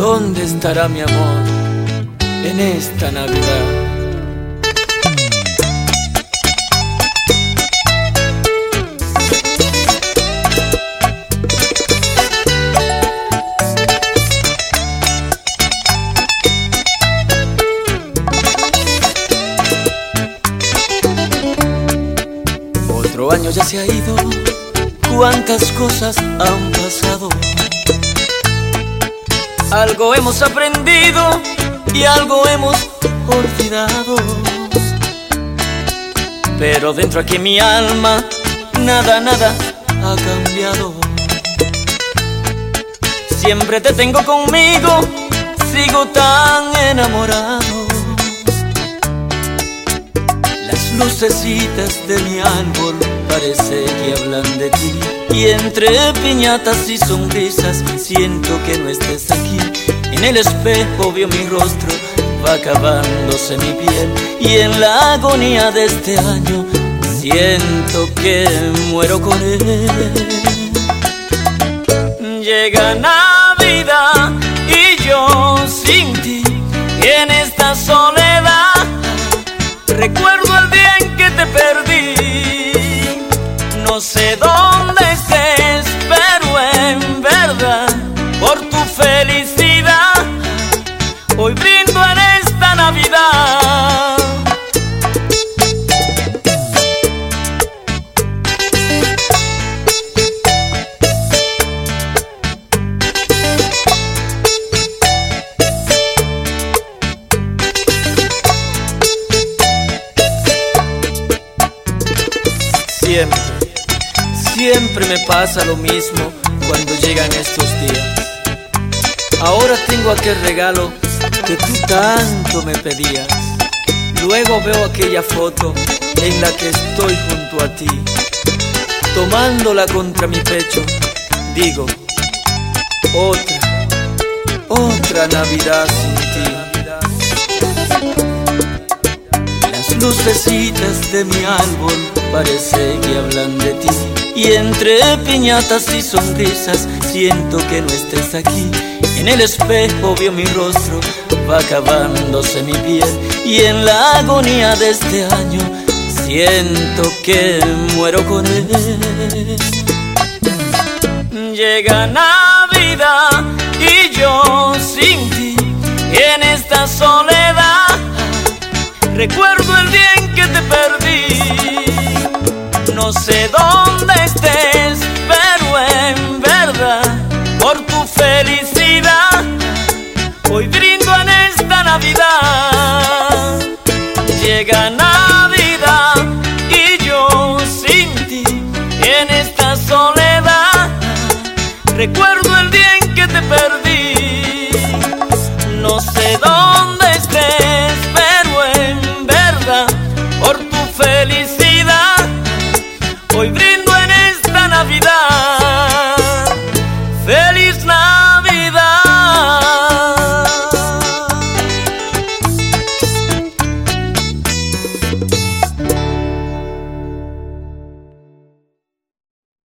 ¿Dónde estará mi amor en esta Navidad? Otro año ya se ha ido, cuántas cosas han pasado. Algo hemos aprendido y algo hemos olvidado. Pero dentro aquí en mi alma nada, nada ha cambiado. Siempre te tengo conmigo, sigo tan enamorado. Las lucecitas de mi árbol parece que hablan de ti, y entre piñatas y sonrisas siento que no estés aquí. En el espejo veo mi rostro, va acabándose mi piel, y en la agonía de este año siento que muero con él. Llega Navidad y yo sin ti, y en esta soledad recuerdo el día en que te perdí. No sé dónde estés, pero en verdad por tu felicidad hoy brindo en esta Navidad. Siempre me pasa lo mismo cuando llegan estos días. Ahora tengo aquel regalo que tú tanto me pedías. Luego veo aquella foto en la que estoy junto a ti, tomándola contra mi pecho. Digo, otra Navidad sin ti. Las lucecitas de mi árbol parece que hablan de ti, y entre piñatas y sonrisas siento que no estés aquí. En el espejo veo mi rostro, va acabándose mi piel, y en la agonía de este año siento que muero con él. Llega Navidad y yo sin ti, y en esta soledad recuerdo el día en que te perdí. No sé dónde